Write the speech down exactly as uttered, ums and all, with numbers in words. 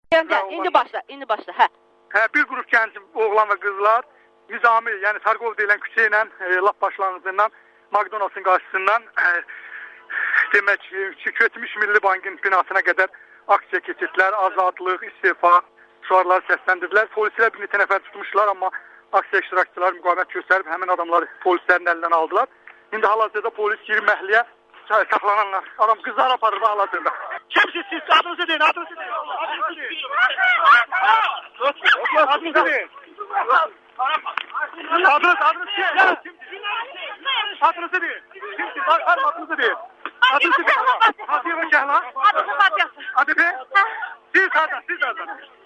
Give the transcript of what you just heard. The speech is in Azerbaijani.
İndi başla, indi başla, hə. Hə, bir qrup gənc oğlan və qızlar Nizami, yəni Tarkov deyilən küçə ilə e, lap başlanğıcından McDonald'sın qarşısından e, demək ki, Kötmüş Milli Bankın binasına qədər aksiya keçirdilər, azadlıq, istifa şüarları səsləndirdilər. Polislər bir neçə nəfər tutmuşlar, amma aksiya iştirakçıları müqavimət göstərib həmin adamları polislərin əlindən aldılar. İndi hal-hazırda polis girib məhliyə saxlananlar. Adam qızlar aparır hal-hazırda. Kimsiz siz? Adınızı deyin, adınızı deyin. Adınızı deyin. Adınızı deyin. Adınız, adınız kim? Adınızı deyin. Kimsiz? Adınızı deyin. Adınızı deyin. Hatice Şəhla. Adı Fatihası. Adı be? Siz zaten, siz zaten.